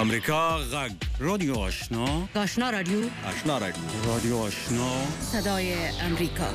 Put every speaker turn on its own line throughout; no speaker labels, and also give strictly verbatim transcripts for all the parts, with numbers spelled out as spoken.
امریکا غږ رادیو آشنا
آشنا رادیو
آشنا رادیو رادیو آشنا
صدای امریکا.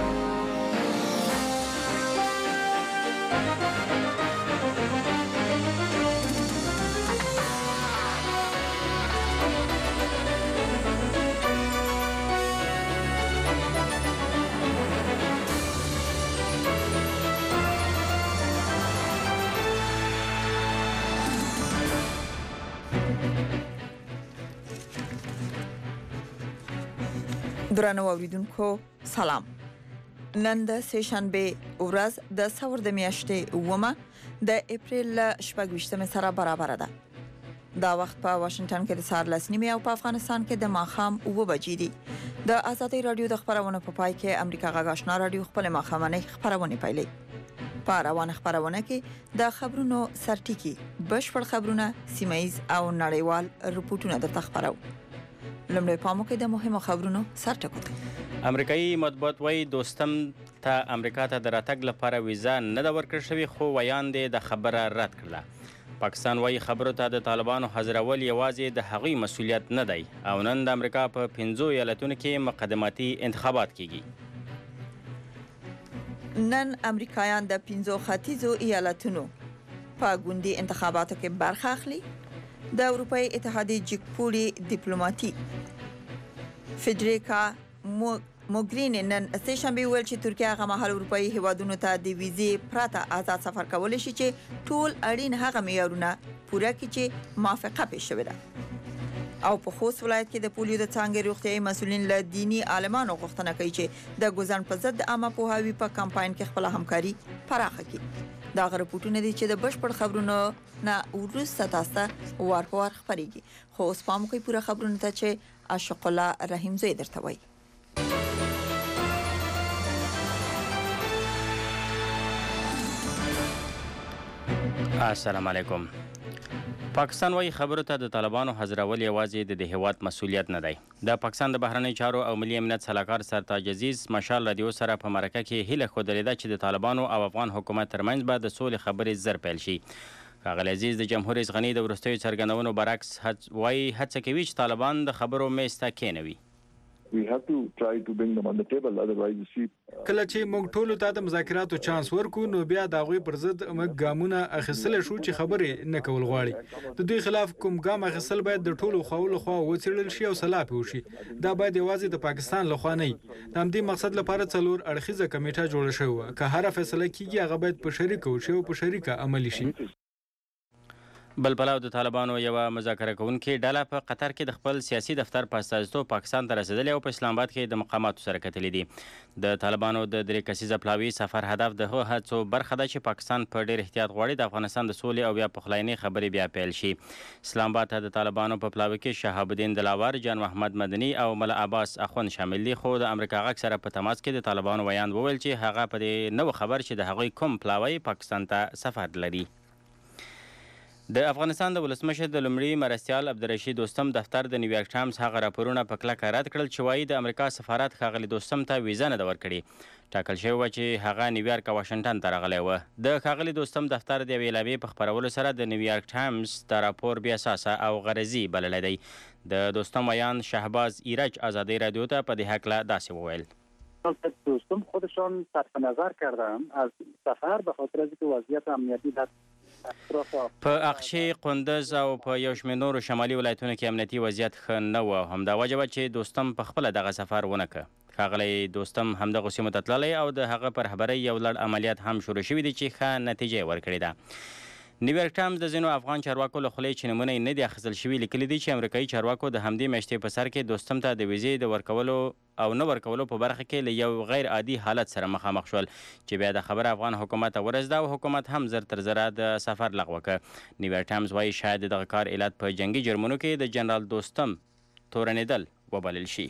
درنو اوریدونکو سلام. نن د سه شنبه ورځ د څلور د میاشتې اومه د اپریل شپږ سره برابر ده. دا وخت په واشنگټن کې د سهار لس نیمې او په افغانستان کې د ماښام اوه بجې دي. د آزادۍ رادیو د خبرونو په پای کې امریکا غږ آشنا رادیو خپل ماښامنۍ خبرونه پیلوي. په روانه خبرونه کې د خبرونو سرټیکي بشپړ خبرونه سیمایز او نړیوال رپورټونه درته خبرو. لمړی پامو کې د مهمو خبرونو سرټکو.
امریکایي مطبوعات وایي دوستم ته امریکا ته د راتګ لپاره ویزا نه ده ورکړل شوې، خو ویاندې د خبره رد کړله. پاکستان وایي خبرو ته د طالبانو حاضرول یوازې د هغوی مسؤلیت نه دی او نن د امریکا په پنځو ایالتونو کې مقدماتي انتخابات کیږي.
نن امریکایان د پنځو ختیځو ایالتونو په ګوندي انتخاباتو کې برخه اخلي. د اروپای اتحادیې جګپوړي ډیپلوماټیک فدریکا موګرینی نن سه شنبه ویل چې ترکیه هغه مهال اروپایي هیوادونو ته د ویزې پرته آزاد سفر کولای شي چې ټول اړین هغه معیارونه پوره کړي چې موافقه پېښ شوې ده. او په خوست ولایت کې د پولیو د څانګې روغتیايي مسؤلین له دینی عالمانو غوښتنه کوي چې د ګوزن په ضد عامه پوهاوي په کمپاین کې خپل همکاري پراخه کړي. دا غوښتنه دي چې د بشپړ خبرونو نه ورسته تاسو ته وار په وار خبريږي. خو اوس پام کوئ پوره خبرونه ته چې عاشق الله رحیم زوی درته وایي.
السلام علیکم. پاکستان وايي خبرو ته د طالبانو حاضرول یوازې د هیواد مسؤلیت نه دی. د پاکستان د بهرنی چارو او ملي امنیت سلاکار سرتاج عزیز مشال رادیو سره په مرکه کې هیله خوده ده چې د طالبانو او افغان حکومت ترمنځ به د سولې خبرې زر پیل شي. ښاغلی عزیز د جمهور رئیس غني د وروستیو څرګندونو برعکس وايي هڅه کوي چې طالبان د خبرو میز ته کېنوي.
We have to try to bring them on the table, otherwise you see
کله چې موږ ټول ته د مذاکراتو چانس ورکو نو بیا د هغوی پر ضد موږ ګامونه اخیستل شو چې خبرې نه کول غواړي. د دوی خلاف کوم ګام اخیستل باید د ټولو خواو له خوا وڅېړل شي او سلا پې وشي. دا باید یوازې د پاکستان له خوا نه وي. د همدې مقصد لپاره څلور اړخیزه کمیټه جوړه شوې وه. که هره فیصله کیږي هغه باید په شریکه وشي او په شریکه عملي شي.
بل پلاو د طالبانو یوه مذاکره کوونکې ډله په قطر کې د خپل سیاسي دفتر په استازیتوب پاکستان ته رسېدلې او په اسلام آباد کې د مقاماتو سره کتلي دي. د طالبانو د درې کسیزه پلاوي سفر هدف د هغو هڅو برخه ده چې پاکستان په ډېر احتیاط غواړي د افغانستان د سولې او بیا پخلاینۍ خبرې بیا پیل شي. اسلام آباد ته د طالبانو په پلاوي کې شهاب الدین دلاور، جان محمد مدني او ملا عباس اخوند شامل دي. خو د امریکا غږ سره په تماس کې د طالبانو ویاند وویل چې هغه په دې نه و خبر چې د هغوی کوم پلاوی پاکستان ته سفر لري. د افغانستان د ولسمشر د لومړي مرستیال عبدالرشید دوستم دفتر د نیویارک ټایمز هغه راپورونه په کلکه رد کړل چې وایي د امریکا سفارت ښاغلي دوستم ته ویزه نه ده ورکړې. ټاکل شوې وه چې هغه نیویارک او واشنګټن ته راغلی وه. د ښاغلي دوستم دفتر د یوې اعلامیې په خپرولو سره د نیویارک ټایمز دا راپور بې اساسه او غرضي بللی دی. د دوستم ویاند شهباز ایرج آزادی رادیو ته په دې هکله داسې وویل.
دوستم خودشان صرف نظر کردن از سفر به خاطر اینکه وضعیت امنیتی در
په اقشې، قندز او په یو شمېر نورو شمالي ولایتونو کې امنیتي وضعیت ښه نه و. همدا وجه وه چې دوستم په خپله دغه سفر ونه کړ. ښاغلی دوستم همدغو سیمو ته تللی او د هغه پر رهبرۍ یو لړ عملیات هم شروع شوي دي چې ښه نتیجه یې ورکړې ده. نیویارک ټایمز د ځینو افغان چارواکو له خولې چې نومونه یې نه دي اخیستل شوي لیکلي دي چې امریکایي چارواکو د همدې میاشتې په سر کې دوستم ته د ویزې د ورکولو او نه ورکولو په برخه کې له یو غیر عادي حالت سره مخامخ شول چې بیا د خبره افغان حکومت ته ورسېده او حکومت هم زر تر زره د سفر لغوه کړ. نیویارک ټایمز وایي شاید د دغه کار علت په جنګي جرمونو کې د جنرال دوستم تورنېدل وبلل شي.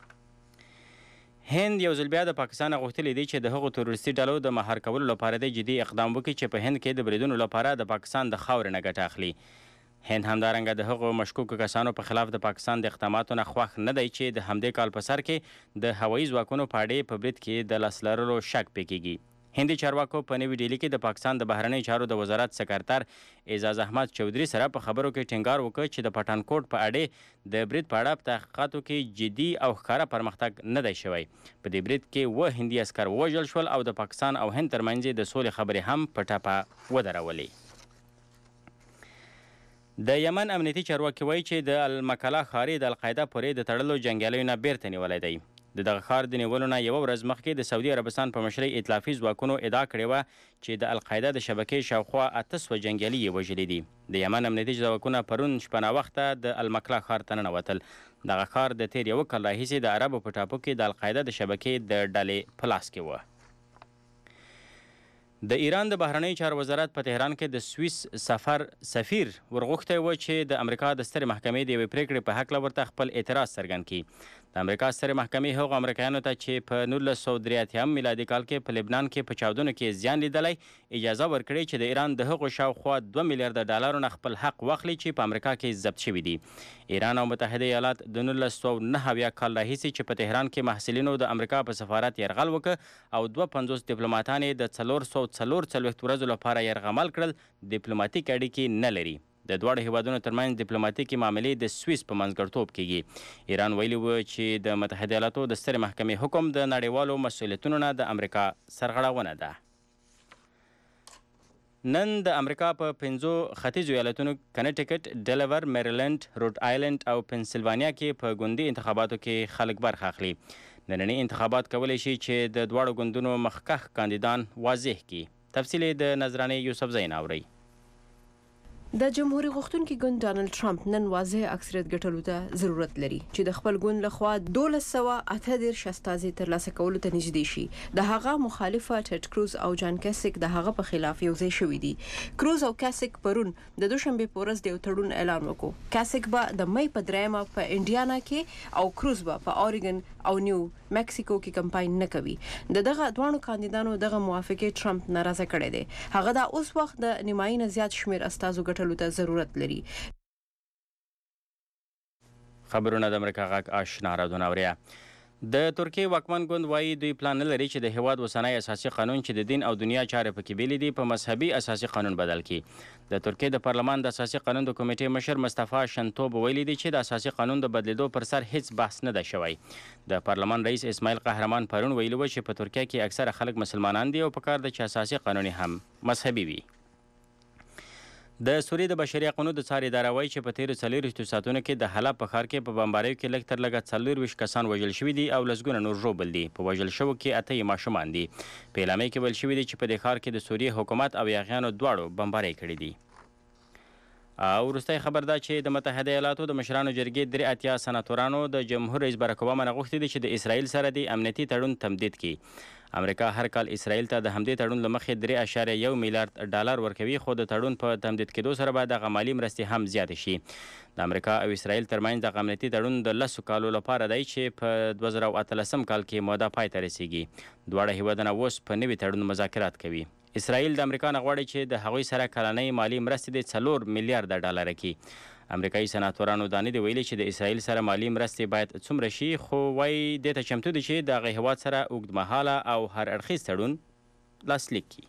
هند یو ځل بیا د پاکستان غوښتلی دی چې د هغو تروریستي ډلو د مهار کولو لپاره د جدي اقدام وکړي چې په هند کې د بریدونو لپاره د پاکستان د خاورې نه ګټه اخلي. هند همدارنګه د هغو مشکوکو کسانو په خلاف د پاکستان د اقداماتو نه خوښ نه دی چې د همدې کال په سر کې د هوایي ځواکونو په اډې په برید کې د لاس لرلو شک پې کېږي. هندي چارواکو په نوې ډیلي کې د پاکستان د بهرنیو چارو د وزارت سکرتر اعزاز احمد چودھری سره په خبرو کې ټینګار وکړ چې د پټانکوټ په اړه د برید په اړه په تحقیقاتو کې جدي او ښکاره پرمختګ نه دی شوی. په دې برید کې اووه هندي عسکر ووژل شول او د پاکستان او هند ترمنځ د سولې خبرې هم په ټپه ودرولې. د یمن امنیتي چارواکي وایي چې د المکلا ښار د القاعده پورې د تړلو جنګیالیو نه بیرته نیولی دی. د دغه ښار د نیولو نه یوه ورځ مخکې د سعودي عربستان په مشرۍ ائتلافي ځواکونو ادعا کړې وه چې د القاعده د شبکې شاوخوا اته سوه جنګیالي یې وژلي دي. د یمن امنیتي ځواکونه پرون شپه ناوخته د المکلا ښار ته ننوتل. دغه ښار د تیر یوه کال راهیسې د عربو په ټاپو کې د القاعده د شبکې د ډلې په لاس کې وه. د ایران د بهرنیو چارو وزارت په تهران کې د سویس سفر سفیر ورغوښتی و چې د امریکا د سترې محکمې د یوې پریکړې په هکله ورته خپل اعتراض څرګند کړي. د امریکا سترې محکمې هغو امریکایانو ته چې په نولس سوه درې اتیایم میلادي کال کې په لبنان کې په چاودنو کې زیان لیدلی اجازه ورکړې چې د ایران د هغو شاوخوا دوه میلیارده ډالرو نه خپل حق واخلي چې په امریکا کې ضبط شوي دي. ایران او متحده ایالات د نولس سوه نهه اویا کال راهیسې چې په تهران کې محصلینو د امریکا په سفارت یرغل وکړ او دوه پنځوس ډیپلوماتان یې د څلور سوه څلور څلوېښت ورځو لپاره یرغمل کړل ډیپلوماتیک اړیکې نه لري. د دواړو هیوادونو ترمنځ ډیپلوماتیکي معاملې د سویس په منځګړیتوب کیږي. ایران ویلي و چې د متحده ایالاتو د سترې محکمې حکم د نړیوالو مسؤلیتونو نه د امریکا سرغړونه ده. نن د امریکا په پنځو ختیځو ایالتونو کنیټیکټ، ډیلور، میریلند، روډ آیلند او پنسلوانیا کې په ګوندي انتخاباتو کې خلک برخه اخلي. ننني انتخابات کولی شي چې د دواړو ګوندونو مخکښ کاندیدان واضح کړي. تفصیل د نظرانې یوسفزۍ اورئ.
د جمهوریت غوښتونکي ګوند ډانلډ ټرمپ نن واضح اکثریت ګټلو ته ضرورت لري چې د خپل ګوند لخوا دولس سوه اته دېرش استازي ترلاسه کولو ته نږدې شي. د هغه مخالفه ټیډ کروز او جان کاسک د هغه په خلاف یو ځای شوي دي. کروز او کاسک پرون د دوشنبې په ورځ د یو تړون اعلان وکړ. کاسک به د مۍ په دریمه په انډیانا کې او کروز به په اوريګن او نیو مکسیکو کې کمپاین نه کوي. د دغه دوانو کاندیدانو دغه موافقه ټرمپ ناراضه کړی دی. هغه د اوس وخت د نیمایي نه زیات شمیر استازو ګټلو ته ضرورت لري.
خبرونه د امریکا غږ آشنا رادیو اوریا. د ترکیې واکمن ګوند وایي دوی پلان نه لري چې د هیواد اوسنی اساسي قانون چې د دین او دنیا چارې پکې بیلې دي په مذهبي اساسي قانون بدل کړي. د ترکیې د پارلمان د اساسي قانون د کمیټې مشر مصطفی شنتوب ویلي دي چې د اساسي قانون د بدلیدو پر سر هیڅ بحث نه ده شوی. د پارلمان رئیس اسماعیل قهرمان پرون ویلي و چې په ترکیه کې اکثره خلک مسلمانان دي او پکار ده چې اساسي قانون هم مذهبي وي. د سوریې د بشري حقونو د څار اداره وایي چې په تیرو څلوېښتو ساعتونو کې د حلب په ښار کې په بمباریو کې لږ تر لږه څلورویشت کسان وژل شوي دي او لسګونه نور ژوبل دي. په وژل شوو کې اته یې ماشومان دي. په اعلامیه کې ویل شوي دي چې په دې ښار کې د سوریې حکومت او یاغیانو دواړو بمبارۍ کړي دي. او وروستی خبر دا چې د متحده ایالاتو د مشرانو جرګې درې اتیا سناتورانو د جمهور رئیس باراک اوباما نه غوښتي دي چې د اسرائیل سره د امنیتي تړون تمدید کړي. امریکا هر کال اسرائیل ته د همدې تړون له مخې درې اعشاریه یو میلیارډ ډالر ورکوي، خو د تړون په تمدید کېدو سره به دغه مالي مرستې هم زیاتې شي. د امریکا او اسرائیل ترمنځ دغه امنیتي تړون د لسو کالو لپاره دی چې په دوه زره اتلسم کال کې موده پای ته رسیږي. دواړه هیوادونه اوس په نوي تړون مذاکرات کوي. اسرائیل د امریکا نه غواړي چې د هغوی سره کلنۍ مالي مرستې د څلور میلیارډه ډالره کړي. امریکایي سناتورانو دا نه دي ویلي چې د اسرائیل سره مالي مرستې باید څومره شي، خو وایي دې ته چمتو دي چې د هغه هیواد سره اوږدمهاله او هر اړخیز تړون لاسلیک کړي.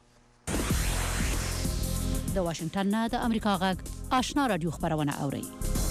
د واشنګټن نه د امریکا غږ آشنا رادیو خبرونه اورئ.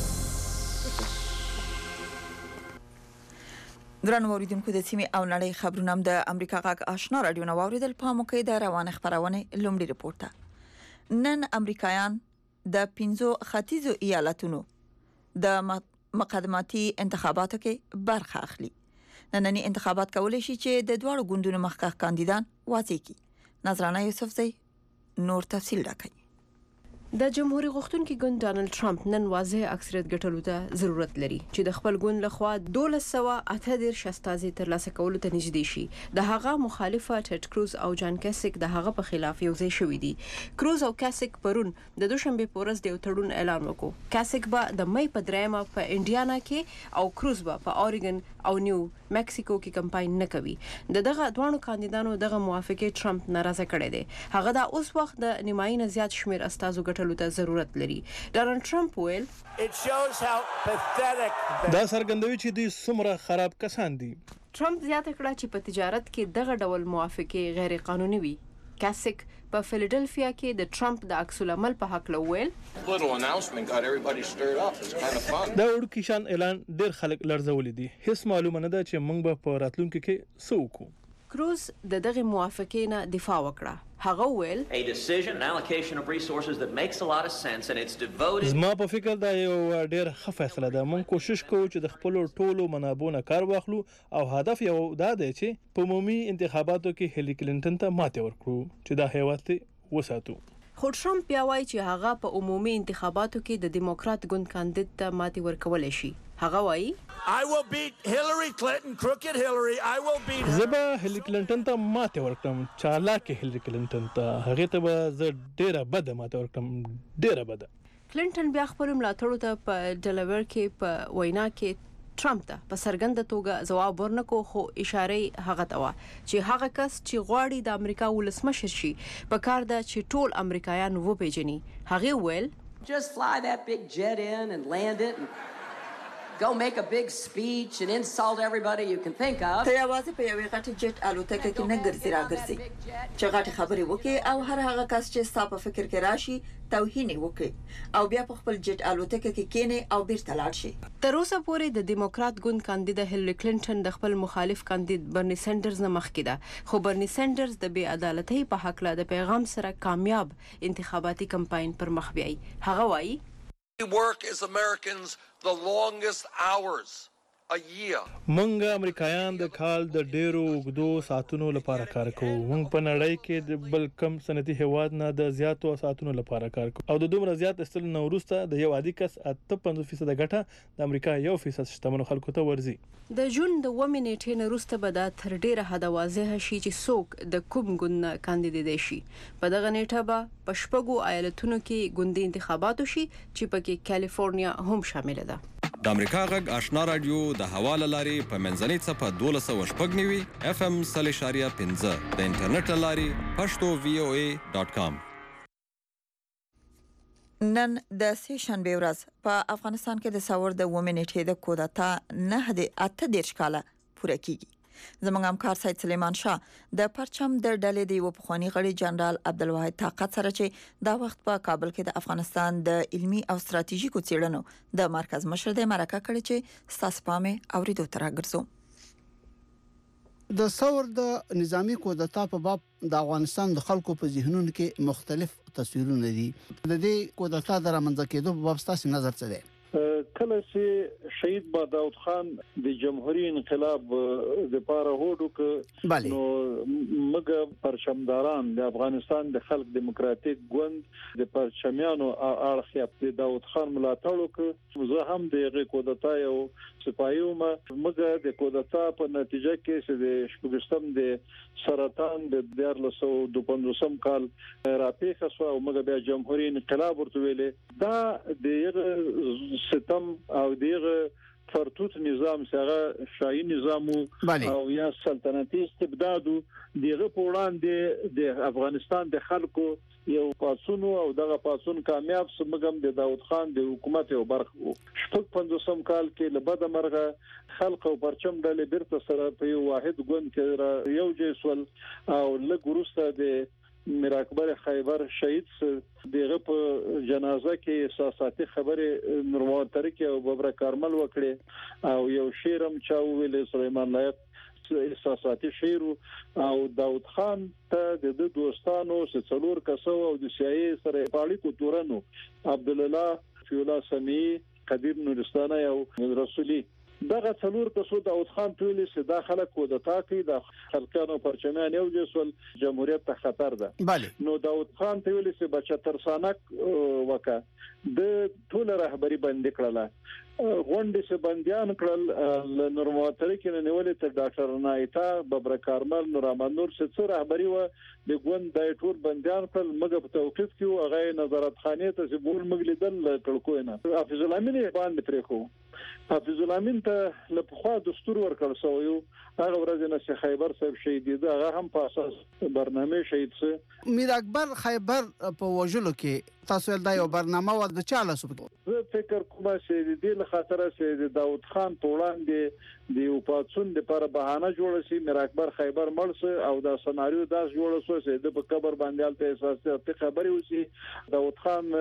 ګران اوریدونکو د سیمې او نړۍ خبرونه هم د امریکا غږ آشنا رادیو نه واوریدل. په موقع د روانه خبرونه لومړی رپورټ. نن امریکایان د پنځو ختیځو ایالتونو د مقدماتي انتخاباتو کې برخه اخلي. ننني انتخابات کولی شي چې د دواړو ګوندونو مخکښ کاندیدان واضح کړي. نظرانه یوسفزۍ نور تفصیل راکوي.
د جمهوریت غوښتونکي ګوند ډانلډ ټرمپ نن واضح اکثریت ګټلو ته ضرورت لري چې د خپل ګوند لخوا دولس سوه اته دېرش استازي ترلاسه کولو ته نږدې شي. د هغه مخالفه ټیډ کروز او جان کاسک د هغه په خلاف یو ځای شوي دي. کروز او کاسک پرون د دوشنبې په ورځ د یو تړون اعلان وکړ. کاسک به د مۍ په دریمه په انډیانا کې او کروز به په اوريګن او نیو مکسیکو کې کمپاین نه کوي. د دغه دوانو کاندیدانو دغه موافقه ټرمپ ناراضه کړی دی. هغه د اوس وخت د نیمایي نه زیات شمیر استازو ګټلو ته ضرورت لري. ډانلډ ټرمپ ویل
دا څرګندوي چې دوی څومره خراب کسان دي.
ټرمپ زیاته کړه چې په تجارت کې دغه ډول موافقې غیر قانوني وي. کاسک په فیلډلفیا کې د ټرمپ د عکس العمل په حق لویل
دا
وړوکی شان اعلان ډېر خلک لړزولې دي. هیڅ معلومه نه ده چې موږ به په راتلونکي کې څه وکړو.
کروز د دغه موافقې نه دفاع وکړه. هغه ویل
زما په فکر دا یو ډېر ښه فیصله ده. موږ کوشش کوو چې د خپل ټولو منابعو نه کار واخلو او هدف یو دا دی چې په عمومي انتخاباتو کې هیلي کلینټن ته ماتې ورکړو چې دا هیواد وساتو.
خو ټرمپ بیا وایي چې هغه په عمومي انتخاباتو کې د دیموکرات ګوند کاندید ته ماتې ورکولی شي. هغه وایي
I will beat Hillary Clinton, crooked Hillary. I will beat her.
زبا هیلي کلینټن ته ماته ورکړم. چالاکه هیلي کلینټن ته هغه ته به زه ډیره بده ماته ورکړم. ډیره بده.
کلینټن بیا خپل ملاتړو ته په ډیلاویر کې په وینا کې ټرمپ ته په څرګنده توګه ځواب ورنکو، خو اشاره هغه ته و چې هغه کس چې غواړي د امریکا ولسمشر شي په کار ده چې ټول امریکایان وپیژني. هغه ویل
just fly that big jet in and land it and go make a big speech and insult everybody you can think of.
ته یوازې په یوې غټې جټ الوتکه کې نه ګرځي راګرځي چې غټې خبرې وکړي او هر هغه کس چې ستا په فکر کې راشي توهین وکړي او بیا په خپل جټ الوتکه کې کېنه او بیرته لاړ شي.
تر اوسه پورې د دیموکرات ګوند کاندید هیلری کلینټن د خپل مخالف کاندید برني سینډرز نه مخکې ده، خو برني سینډرز د بې عدالتۍ په حق له د پیغام سره کامیاب انتخاباتي کمپاین پر مخ بیاي. هغه وایي
We work as Americans the longest hours a year.
مونږ امریکایان د کال د ډیرو اوږدو ساعتونو لپاره کار کوو. مونږ په نړۍ کې د بل کم صنعتي هیواد نه د زیاتو ساعتونو لپاره کار کوو او د دومره زیات استل نه وروسته د یو عادي کس اته پنځوس فیصد ګټه د امریکا یو فیصد شتمنو خلکو ته ورځي.
د جون د اووه نیټې نه وروسته به دا تر ډیره حده واضح شي چې څوک د کوم ګوند نه کاندیدای شي. په دغه نیټه به په شپږو ایالتونو کې ګوندي انتخاباتو شي چې پکې کالیفورنیا هم شامل ده.
د امریکا غږ آشنا رادیو د حواله لاري په منځنۍ صفه دولس سوه شپږ نوي اف ام صلی اشاریه پنځه د انټرنیټ لاري پښتو وی او ای ډاټ کام.
نن د سه شنبه ورځ په افغانستان کې د ساور د اووه نیټې د کودتا نه د اته دیرش کاله پوره کیږي. زموږ همکار سید سلیمان شاه د پرچم د ډلې د یو پخوانی غړي جنرال عبدالواحد طاقت سره چې دا وخت په کابل کې د افغانستان د علمي او ستراتیژیکو څېړنو د مرکز مشر د مرکه کړي چې ستاسو پامه اوریدو تر راګرځو.
د ثور د نظامی کودتا په باب د افغانستان د خلکو په ذهنونو کې مختلف تصویرونه دي. د دې کودتا د رامنځته کېدو په باب تاسو نظر څه دی؟
کله چې شهید با داود خان د جمهوریت انقلاب د پاره هوډو ک نو مګ پرچمداران د افغانستان د خلک دیموکراتیک ګوند د پرچمیانو اړخیا د داود خان ملاتړو ک زه هم د کودتا یو سپایوم. مګ د کودتا په نتیجه کې چې د شپږم د سرطان د دیارلسو د پنځوسم کال راپېښه شو او مګ بیا جمهوریت انقلاب ورته ویلې دا د ستم او دیغه فرتوت نظام څنګه شاهي نظام او یا سلطنتي استبداد دیغه په وړاندې د افغانستان د خلکو یو پاسونو او دغه پاسون کامیاب سمګم د داود خان د حکومت یو برخه شپږ پنځوسم کال کې لبد مرغه خلق او پرچم ډلې بیرته سره په یو واحد ګوند کې یو جیسول او لګورسته د میر اکبر خیبر شهید دغه په جنازه کې احساساتي خبره نورمال طریقې او ببر کارمل وکړي او یو شیرم چا ویل سليمان لایق احساساتي شعر او داود خان ته د دوستانو څلور کسو او د سیاسي سره پالیکو تورنو عبد الله فیولا سمی قدیر نورستانه او رسولي دغه څلور کسو داود خان ټولې چې داخله کودتا کوي د خلکانو پرچمیان یو جسول جمهوریت ته خطر ده. نو داود خان ته ویل چې بچتر سانک وکا د ټول رهبری بند کړله غونډې چې بنديان کړل ل نورمال طریقې نه نیولې ته ډاکټر نایتا ببر کارمل نورامنور څه رهبری و د ګوند د ټول بنديان کړل مګ په توقیف کې هغه نظارت خانه ته چې بول مګلیدل کړکوینه حافظ الامین باندې پرې خو حافظ الامین ته لپخوا دستور ورکړ سو یو هغه ورځ نه خیبر صاحب شهید دی هغه هم په اساس برنامه شهید سه
میر اکبر خیبر په وجلو کې تاسو دا یو برنامه و د چاله سو
زه فکر کوم چې د دې لخاطر چې د داوود خان په وړاندې د اپوزیسیون لپاره بهانه جوړ شي میر اکبر خیبر مړ او دا سناریو داس جوړ شو چې د قبر باندې الته اساسي خبري وسی داوود خان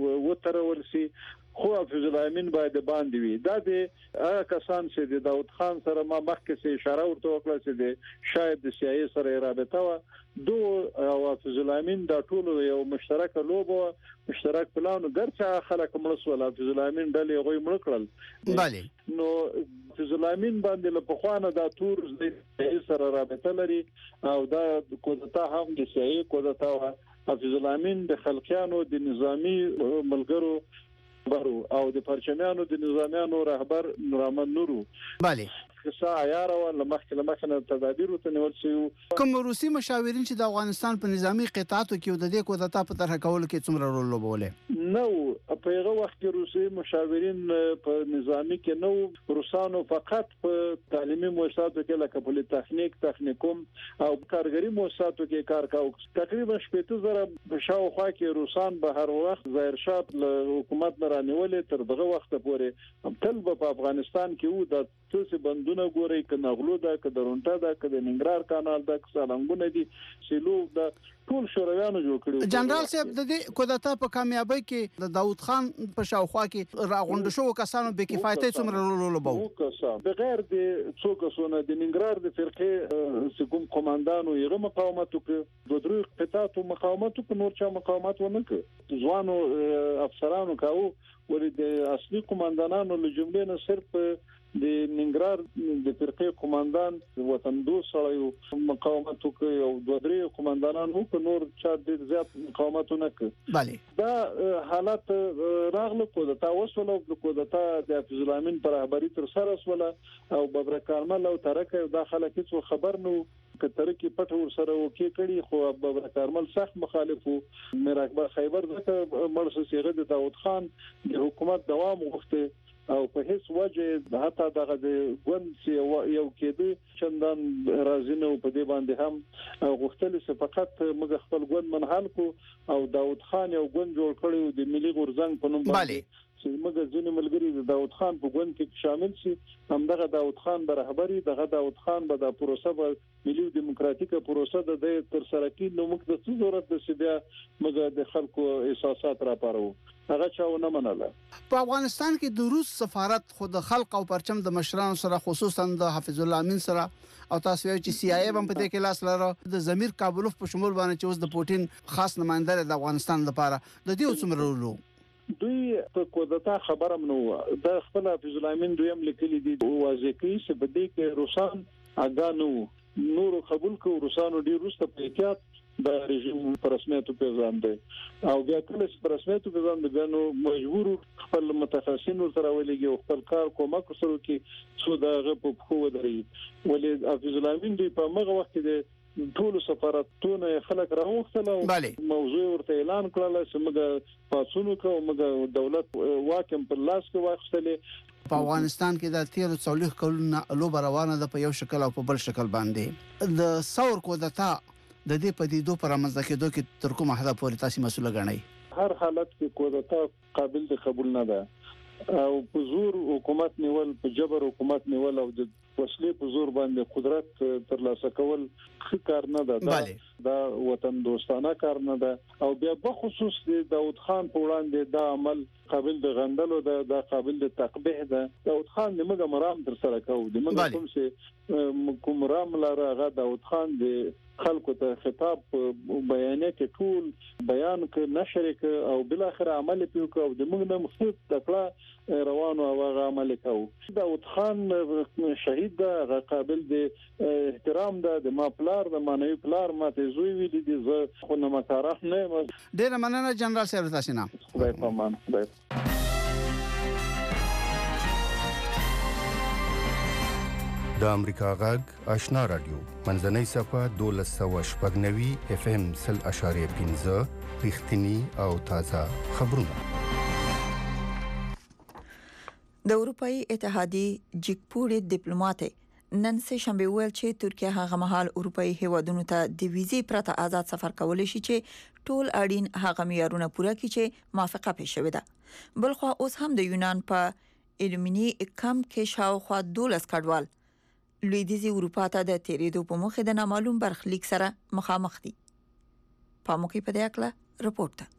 وترول شي خو حافظ الامین باید باندې وي دا د هغه کسان چې د داوود خان سره ما مخکې اشاره ورته وکړه چې د شاید د سیاسي سره رابطه و دو او حافظ الامین دا ټول یو مشترک لوبه مشترک پلان ګرځا خلک مړسول حافظ الامین ډلې غوي مړ کړل
bale
نو حافظ الامین باندې له پخوانه دا تور د سیاسي سره رابطه لري او دا کوزتا هم د سیاسي کوزتا حافظ الامین د خلقیانو د نظامی ملګرو برو او د پرچمیانو د نظامیانو رهبر نورمن نورو
bale
قصه عیار او لمخ لمخنه تدابیر ته نیول شي
کوم روسي مشاورین چې د افغانستان په نظامی قطاعاتو کې د دې کوزتا په طرح کول کې څومره رول لوبوله
نو په هغه وخت کې روسي مشاورین په نظامی کې نو روسانو فقط په تعلیمي مؤسساتو کې لکه پولی تخنیک تخنیکوم او کارګری مؤسساتو کې کار کاوه تقریبا شپږ زره په شاوخوا کې روسان به هر وخت ظاهر شاه له حکومت نه رانیولې تر دغه وخت پورې تل په افغانستان کې وو د څه بندونه ګوري ک نغلو دا ک درونټه دا ک د ننګرهار کانال دا ک سالنګونه دي سیلو دا ټول شورویانو جوړ کړو
جنرال صاحب د دې کوزتا په کامیابی کې د داوود خان په شاوخوا کې راغونډ شو کسانو به کفایتي څومره رول لوبو
کسان بغیر د څو کسونه د ننګرهار د فرقې سکوم قوماندانو یې مقاومت وکړ دوه درې قطاعو مقاومت وکړ نور چا مقاومت ونه کړ ځوانو افسرانو کاوه ولې د اصلي قوماندانانو له جملې نه صرف د ننګرهار د فرقې قوماندان وطن دوست سره مقاومت وکړ او دوه درې قوماندانانو په نور چا د زیات مقاومتونه کړ
bale
دا حالت راغله کوزتا وسوله د کوزتا د حافظ الامین پر رهبری تر سره وسوله او ببر کارمل او ترکه داخله کې خبر نو کتر کې پټ ور سره وکي کړي خو ببر کارمل سخت مخالفو میر اکبر خیبر ځکه مرسي صيغه د داوود خان د حکومت دوام غوښته او په هیڅ وجه حتی دغه د ګوند یو کېده چندان راځنه په دې باندې هم غوښتل چې فقط موږ خپل ګوند منحل کو او داوود خان یو ګوند جوړ کړی د ملي غورزنګ په نوم باندې چې موږ ځینې ملګری د داوود خان په ګوند کې شامل شي همدغه داوود خان به رهبری دغه داوود خان به د پروسه به ملي دیموکراتیکه پروسه د تر سره کې نو موږ د څه ضرورت د سبیا موږ د خلکو احساسات را پارو هغه چاونه منله
په افغانستان کې د روس سفارت خود خلق او پرچم د مشرانو سره خصوصا د حافظ الله امین سره او تاسو یو چې سی آی ای هم په دې کې لاس لرو د ضمیر کابلوف په شمول باندې چې اوس د پوتین خاص نمائنده د افغانستان لپاره د دې څومره رول
دوی په کوزتا خبرم نو د خپل حافظ الله امین دویم لیکلي دي واضح کوي چې په دې کې روسان اګانو نور قبول کو روسانو ډیر روسته په احتیاط د رژیم پر رسمیت په ځان دی او بیا کله چې پر رسمیت په ځان دی نو مجبور خپل متخصصین سره ولګي او خپل کار کومک سره کې څو دغه په خو ودري ولې حافظ الله امین دی په مغه وخت کې ټول سفارتونه خلک راوختل او موضوع ورته اعلان کړل چې موږ پاسونو کوو موږ دولت واکم په لاس کې واخستلې
په افغانستان کې د تیر څولخ کلونو لوب روانه ده په یو شکل او په بل شکل باندې د ثور کوزتا د دې پدیدو پر منځ کېدو کې تر کومه حدا پورې تاسو مسؤل غنئ
هر حالت کې کوزتا قابل د قبول نه ده او په زور حکومت نیول په جبر حکومت نیول او د وسلې په زور باندې قدرت ترلاسه کول کار نه ده دا وطن دوستانه کار نه ده او بیا په خصوص د داوود خان په وړاندې دا عمل قابل د غندلو ده دا قابل د تقبیح ده داوود خان دمه مرام تر سره کوي دمه کوم چې کوم رام لاره غا داوود خان د خلکو ته خطاب بیانې کې ټول بیان ک نشر ک او بل اخر عمل پیو ک او د موږ نه مخصوص تکړه روانو او عمل کوي داوود خان شهید ده قابل د احترام ده د ما پلار د مانوي پلار ماته زوی ویل دي زه خو نه مکارخ نه
ډیر مننه جنرال صاحب تاسو نه
خدای په امان خدای
د امریکا غږ آشنا رادیو منځنۍ صفه دولس سوه شپږ نوي اف ام سل اشاریه پنځه رښتینی او تازه خبرونه
د اروپאי اتحادیې جګپوړي ډیپلوماټ نن سه شنبه ویل چې ترکیه هغه مهال اروپאי هیوادونو ته د ویزې پرته آزاد سفر کولای شي چې ټول اړین هغه معیارونه پوره کړي چې موافقه پېښ شوې ده. بلخو اوس هم د یونان په الومینی کم کې شاوخوا دولس کډوال لویدیځي اروپا ته د تیریدو په مخه د نامعلوم برخلیک سره مخامخ دي. پاموکي په دې اړه رپورټ ده.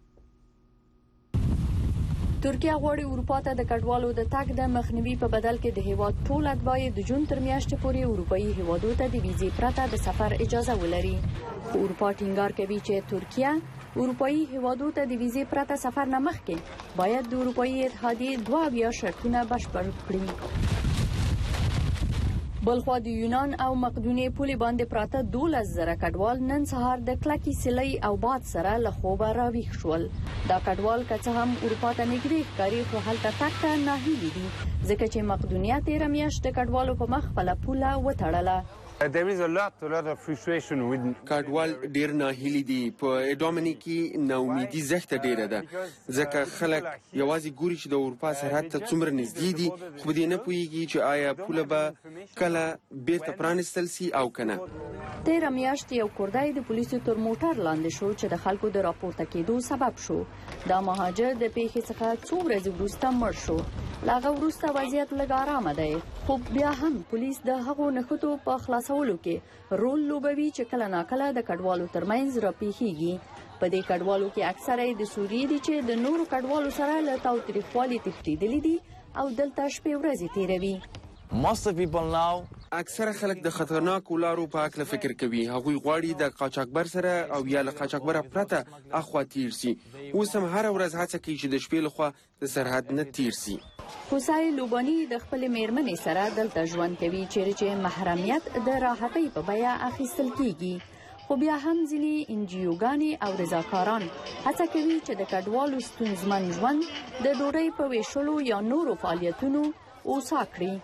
ترکیه غواړي اروپا ته د کډوالو د تګ د مخنیوي په بدل کې د هیواد ټول اتباع د جون تر میاشتې پورې اروپאי هیوادو ته د ویزې پرته د سفر اجازه ولري. اروپا ټینګار کوي چې ترکیه اروپאי هیوادو ته د ویزې پرته سفر نه مخکې باید د اروپאי اتحادیې دوه بیا شرطونه بشپړ کړي. بلخوا د یونان او مقدونیې پولې باندې پراته دولس زره کډوال نن سهار د کلکې سیلۍ او باد سره له خوبه راویښ شول. دا کډوال که څه هم اروپا ته نږدې ښکاري خو هلته تګ ته ناهیلي دي ځکه چې مقدونیه تېره میاشت د کډوالو په مخ خپله پوله وتړله.
کډوال ډیر ناهیلي دي. په ډومینیکي ناامیدي زښته ډیره ده ځکه خلک یوازې ګوري چې د اروپا سرحد ته څومره نږدې دي خو په دې نه پوهیږي چې آیا پوله به کله بیرته پرانیستل سي او کنه.
تېره میاشت یو کوردی د پولیسو تر موټر لاندې شو چې د خلکو د راپورته کېدو سبب شو. دا مهاجر د پیښې څخه څو ورځې وروسته مړ شو. له هغه وروسته وضعیت لږ ارامه دی خو بیا هم پولیس د هغو نښتو په خلاصولو کې رول لوبوي چې کله ناکله د کډوالو ترمنځ راپېښیږي. په دې کډوالو کې اکثره د سوریې دي چې د نورو کډوالو سره له تاوتریخوالي تښتېدلي دي او دلته شپې ورځې تېروي.
اکثره خلک د خطرناکو لارو په اړه فکر کوي. هغوی غواړي د قاچاقبر سره او یا له قاچاقبر پرته اخوا تیر سي. اوس هم هر ورځ هڅه کوي چې د شپې لخوا د سرحد نه تیر سي.
حسای لوبانی د خپل میرمنې سره دلته ژوند کوي چې محرمیت د راحتۍ په بیه اخیستل کیږي. خو بیا هم ځینې انجیوګانې او رضاکاران هڅه کوي چې د کډوالو ستونزمن ژوند د ډوډۍ په ویشلو یا نورو فعالیتونو اوسا کړي.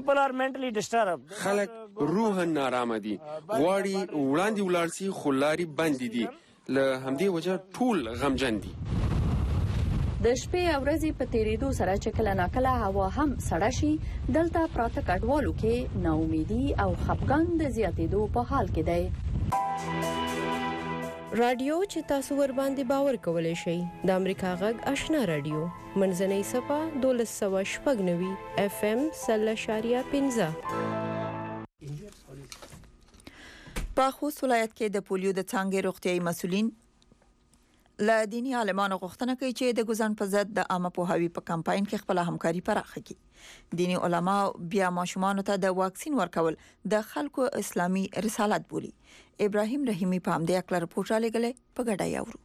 خلک روحاً نارامه دي. غواړي وړاندې ولاړ سي خو لارې بندې دي. له همدې وجه ټول غمجن دي.
د شپې او ورځې په تیریدو سره چې کله ناکله هوا هم سړه شي دلته پراته کډوالو کې ناامیدي او خپګان د زیاتېدو په حال کې دی.
رادیو چې تاسو ور باندې باور کولای شئ د امریکا غږ آشنا رادیو منځنۍ صفه دولس سوه شپږ نوي اف ام سل اشاریه پنځه.
په خوست ولایت کې د پولیو د څانګې روغتیايي مسؤلین له دیني عالمانو غوښتنه کوي چې د ګوزن په ضد د عامه پوهاوي په کمپاین کې خپل همکاري پراخه کړي. دیني علما بیا ماشومان ته د واکسین ورکول د خلکو اسلامي رسالت بولي. ابراهیم رحیمی په همدې اړه رپورټ را لګلې په ګډه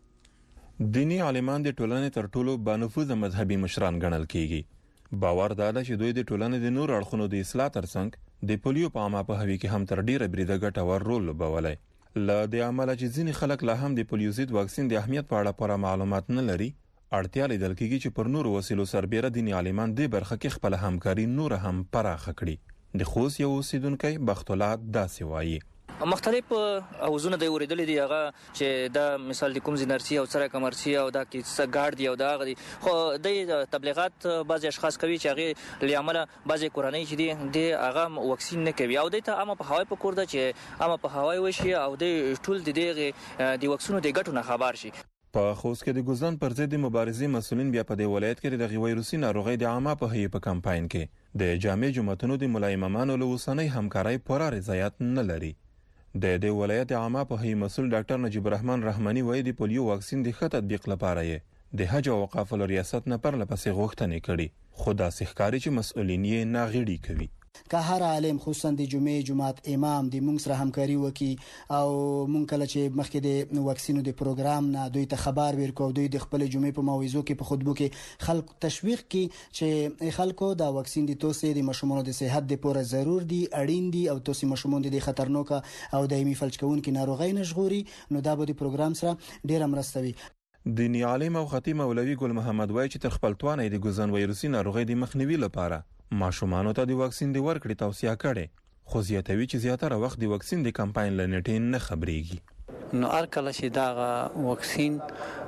یاورو.
دیني عالمان د ټولنې تر ټولو بانفوذه مذهبي مشران ګڼل کیږي. باور دا ده چې دوی د ټولنې د نور اړخونو د اصلاح ترڅنګ د پولیو په عامه پوهاوي کې هم تر ډیره بریده ګټور رول لوبولی. له دې عمله چې ځینې خلک لا هم د پولیو ضد واکسین د اهمیت په اړه پوره معلومات نه لري اړتیا لیدل کیږي چې پر نورو وسیلو سربېره دیني عالمان دې برخه کې خپل همکاري نور هم پراخه کړي. د خوست یو اوسیدونکی بخت الله داسې وایي.
مختلف اوزونه د اوریدلې دی هغه چې د مثال د کوم زنرسي او سره کمرسي او د کیسه ګارد دی او دا غدي خو د تبلیغات بعض اشخاص کوي چې هغه لعمله بعض کورنۍ چې دی د هغه واکسین نه کوي او د ته عامه په هوای په کور ده چې عامه په هوای وشي او د ټول د دغه د واکسینو د ګټو نه خبر شي.
په خوست کې د ګوزن پر ضد مبارزې مسولین بیا په دې ولایت کې د وایروسي ناروغۍ د عامه په هي په کمپاین کې د جامع جماعتونو د ملایمانو له اوسنۍ همکارۍ پوره رضایت نه لري. د دې ولایت عامه په هي مسول ډاکټر نجیب الرحمن رحماني وایي د پولیو واکسین د ښه تطبیق لپاره یې د حج او اوقافو ریاست نه پر لپسې غوښتنې کړي خو داسې ښکاري چې مسؤلین یې ناغېړي کوي.
که هر عالم خصوصا د جمعې جماعت امام د مونږ سره همکاري وکي او مونږ کله چې مخکې د واکسینو د پروګرام نه دوی ته خبر ورکو دوی د خپل جمعې په موعظو کې په خطبو کې خلک تشویق کی چې خلکو دا واکسین د توسې د مشمولو د صحت لپاره ضرور دي اړین دي او توسې مشمول د خطرناک او دایمي فلج کوونکې ناروغۍ نشغوري نو دا به د پروګرام سره ډیر مرستوي.
دیني عالم او خطیب مولوي ګل محمد وایي چې تر خپل توانه د ګوزن وایروسي ناروغۍ د مخنیوي لپاره ماشومان ته د واکسین د ورکړې توصیه کړي خو زیاتوي چې زیاتره وخت د واکسین د کمپاین لنټین نه خبريږي.
نو هر کله چې دا واکسین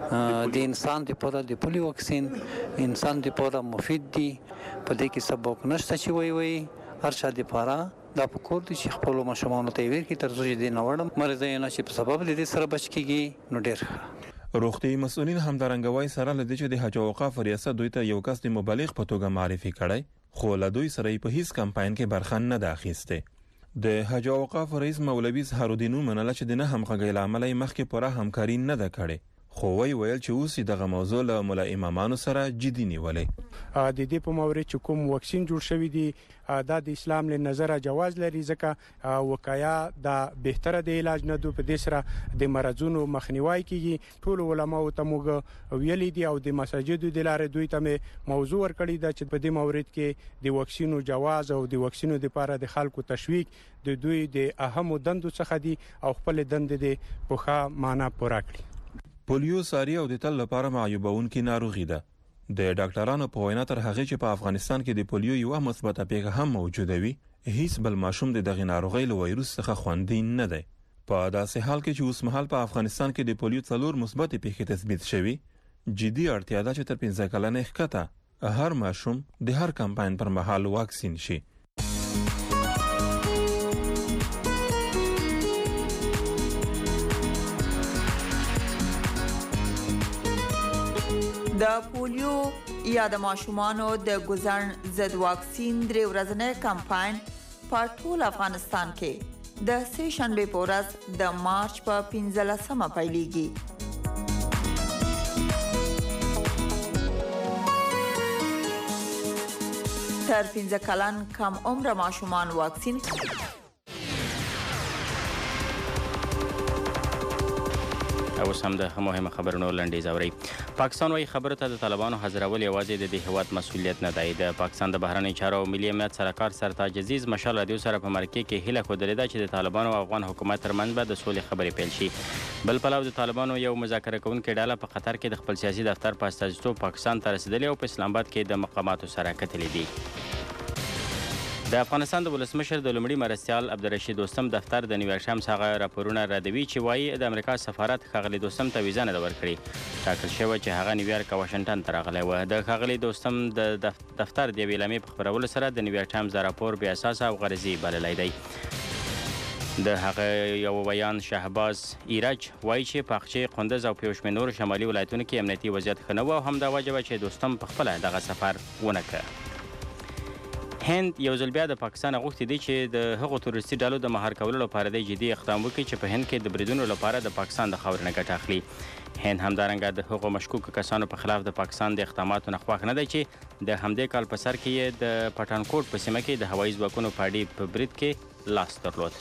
د انسان لپاره د پولیو واکسین انسان لپاره مفید دی په دې کې سبق نشته چې وی وی هر شا لپاره دا په کور دي چې خپل ماشومان ته ورکړي تر څو چې د نوړم مرزه نه چې په سبب د دې سره بچ کیږي نو ډیر
روغتي مسؤلین همدارنګه وایي سره له دې چې د حج او اوقاف ریاست دوی ته یو کس د مبلغ په توګه معرفي کړی خو له دوی سره په هیڅ کمپاین کې برخه نه ده اخیسته د حج او اوقاف رئیس مولوي سهارالدین منله چې د نه همغږۍ له امله مخکې پوره همکاري نه ده کړې خو وی ویل چې اوس دغه موضوع له مولا امامانو سره جدي نیولې
د دې په مورد چې کوم واکسین جوړ شوی دی دا د اسلام له نظره جواز لري ځکه وقایا د بهتره د علاج نه دوه په دې سره د مرزونو مخنیوي کیږي ټول علماء ته موږ ویلي دي او د مساجدو د لارې دوی ته موضوع ورکړی دا چې په دې مورد کې د واکسینو جواز او د واکسینو لپاره د خلکو تشویق د دوی د اهمو دندو څخه دي او خپل دند د پوښه معنا پوره کړي
پولیو ساری او د تل لپاره معیوبونکې ناروغي ده د ډاکټرانو په وینا تر هغه چې په افغانستان کې د پولیو یو مثبته پیښه هم موجوده وي هیڅ بل ماشوم د دغه ناروغي له وایروس څخه خوندي نه دی په داسې حال کې چې اوس مهال په افغانستان کې د پولیو څلور مثبت پیښې تثبیت شوي جدي اړتیا ده چې تر پنځه کلنې ښکته هر ماشوم د هر کمپاین پر مهال واکسین شي
د پولیو یا د ماشومانو د ګوزن ضد واکسین درې ورځنی کمپاین په ټول افغانستان کې د سه شنبه په ورځ د مارچ په پنځلسمه پیلېږي تر پنځه کلن کم عمر ماشومان واکسین
او سم د مهمه خبرونو لنډیز اوري پاکستان وايي خبره ته د طالبانو حاضرول یوازې د دې هواد مسولیت نه دی د پاکستان د بهرنی چارو او ملي امنیت سرکار سرتاج عزیز مشال رادیو سره په مرکه کې هیله خوده ده چې د طالبانو او افغان حکومت ترمنځ به د سولې خبرې پیل شي بل پلاو د طالبانو یو مذاکره کوونکې ډله په قطر کې د خپل سیاسي دفتر په استازیتوب پاکستان ته رسیدلی او په اسلام آباد کې د مقاماتو سره کتلې دي د افغانستان د ولسمشر د لومړي مرستیال عبدالرشید دوستم دفتر د نیویارک ټایمز هغه راپورونه ردوي چې وایي د امریکا سفارت ښاغلي دوستم ته ویزه نه ده ورکړې ټاکل شوی چې هغه نیویارک او واشنګټن ته راغلی و د ښاغلي دوستم د دفتر د یوې اعلامیې په خپرولو سره د نیویارک ټایمز دا راپور بې اساسه او غرضي بللی دی د هغه یو بیان شهباز ایرج وایي چې په اقچې قندز او په یو شمېر نورو شمالي ولایتونو کې امنیتي وضعیت ښه نه و او همدا وجه وه چې دوستم پخپله دغه سفر ونه کړ هند یو ځل بیا د پاکستان غوښتي دي چې د هغو تروریستي ډلو د مهار کولو لپاره د جدي اقدام وکړي چې په هند کې د بریدونو لپاره د پاکستان د خاورې نه ګټه اخلي هند همدارنګه د هغو مشکوکو کسانو په خلاف د پاکستان د اقداماتو نه خوښ نه دی چې د همدې کال په سر کې یې د پټانکوټ په سیمه کې د هوایي ځواکونو په اډې په برید کې لاس درلود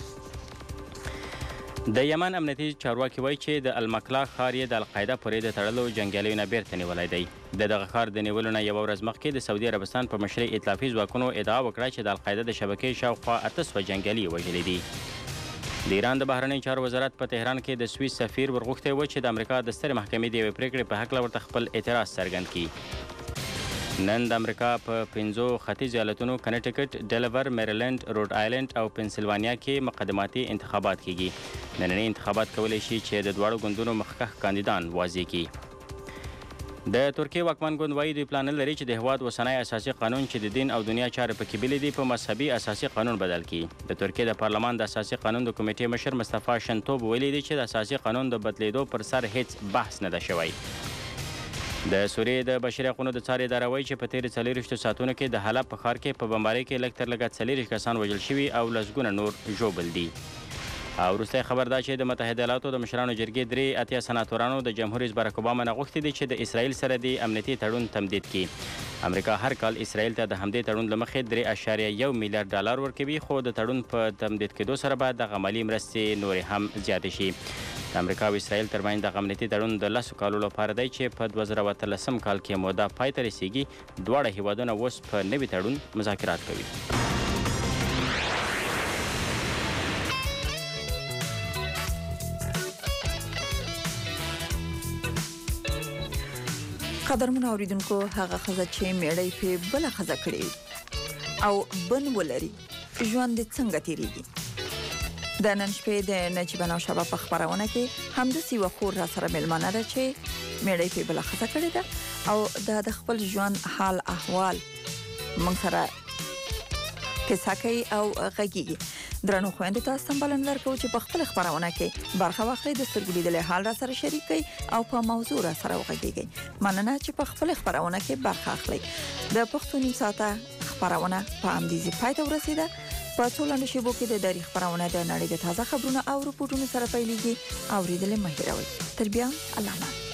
د یمن امنیتي چارواکي وایي چې د المکلا ښار یې د القاعده پورې د تړلو جنګیالیو نه بیرته نیولی دی د دغه ښار د نیولو نه یوه ورځ مخکې د سعودي عربستان په مشرۍ ائتلافي ځواکونو ادعا وکړه چې د القاعده د شبکې شاوخوا اته سوه جنګیالي یې وژلي دي د ایران د بهرنیو چارو وزارت په تهران کې د سویس سفیر ورغوښتی و چې د امریکا د سترې محکمې د یوې پرېکړې په هکله ورته خپل اعتراض څرګند کړي نن د امریکا په پنځو ختیځو ایالتونو کنیټیکټ، ډیلور، میریلند، روډ آیلند او پنسلوانیا کې مقدماتي انتخابات کیږي ننني انتخابات کولی شي چې د دواړو ګوندونو مخکښ کاندیدان واضح کړي د ترکیې واکمن ګوند وایي دوی پلان نه لري چې د هیواد اوسنی اساسي قانون چې د دین او دنیا چارې پکې بېلې دي په مذهبي اساسي قانون بدل کړي د ترکیې د پارلمان د اساسي قانون د کمیټې مشر مصطفی شنتوب ویلي دی چې د اساسي قانون د بدلیدو پر سر هیڅ بحث نه ده شوی د سوریې د بشري حقونو د څار اداره وایي چې په تېرو څلېرویشتو ساعتونو کې د حلب په ښار کې په بمبارۍ کې لږ تر لږه څلېرویشت کسان وژل شوي او لسګونه نور ژوبل دي او وروستی خبر دا چې د متحده ایالاتو د مشرانو جرګې درې اتیا سناتورانو د جمهور رئیس باراک اوباما نه غوښتي دي چې د اسرائیل سره د امنیتي تړون تمدید کړي امریکا هر کال اسرائیل ته د همدې تړون له مخې درې اعشاریه یو میلیارډ ډالر ورکوي خو د تړون په تمدید کېدو سره به دغه مالي مرستې نورې هم زیاتې شي د امریکا او اسرائیل ترمنځ دغه امنیتي تړون د لسو کالو لپاره دی چې په دوه زره اتلسم کال کې موده پای ته رسیږي دواړه هیوادونه اوس په نوي تړون مذاکرات کوي
قدرمن اوریدونکو هغه خزه چې میړی په بل خزه کړی او بن ولري ژوند څنګه تیریږي د نن شپې د نجیب نو شبا په خبرونه کې هم د سیو خور را سره ملمنه ده چې میړی په بل خزه کړی ده او د خپل ژوند حال احوال موږ سره کیسه کوي او غږیږي درنو خويندو تاسو هم بلنه درکو چې په خپل خبرونه کې برخه واخلئ د سترګو لیدلې حال را سره شریک کړئ او په موضوع را سره وغږیږئ. مننه چې په خپل خبرونه کې برخه اخلئ. د پښتو نیم ساعته خبرونه په امدیزي پای ته ورسیده. په ټولنیزو شبکو کې د داری خبرونه د نړۍ د تازه خبرونو او رپورټونو سره پیلېږي. اوریدل مه هېروئ. تر بیا الله